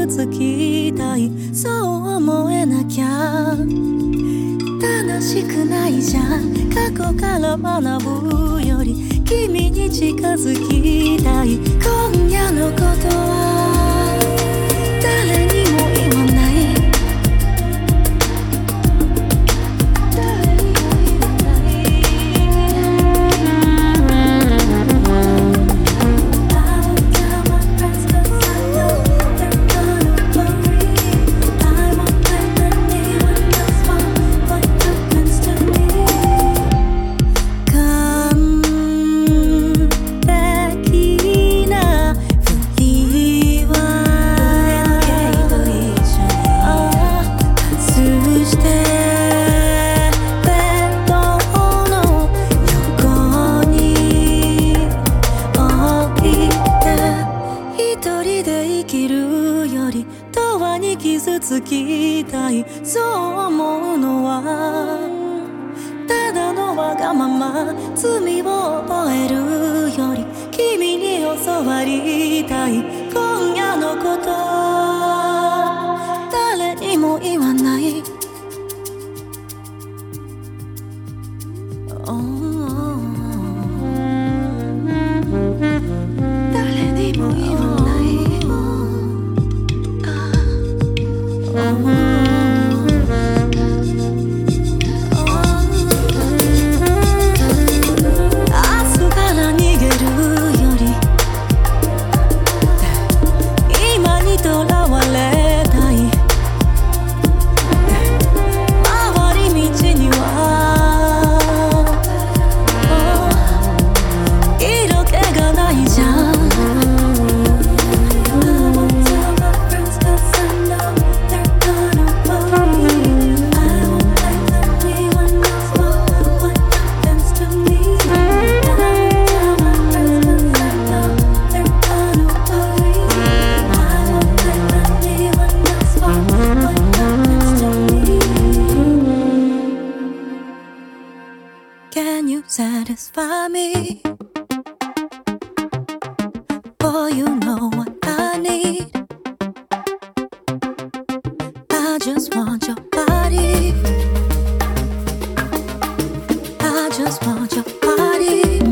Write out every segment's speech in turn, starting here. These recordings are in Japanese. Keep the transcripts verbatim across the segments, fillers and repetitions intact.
つきたい、そう思えなきゃ楽しくないじゃん。過去から学ぶより君に近づきたい。今夜のことは誰にも言わない、誰にも言わない。傷つきたい、そう思うのはただのわがまま。罪を覚えるより君に教わりたい。今夜のこと誰にも言わない、oh、誰にも言わない。Can you satisfy me? Boy, you know what I need. I just want your body. I just want your body.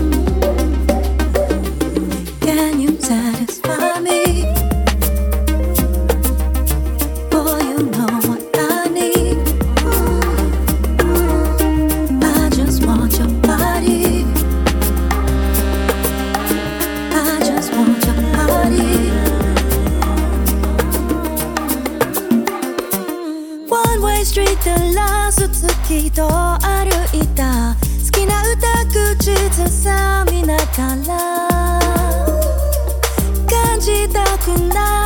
Can you satisfy me? Boy, you know what I need. I just want your body. I just want your body. One way street でラス月と歩いた。好きな歌口ずさみながら感じたくない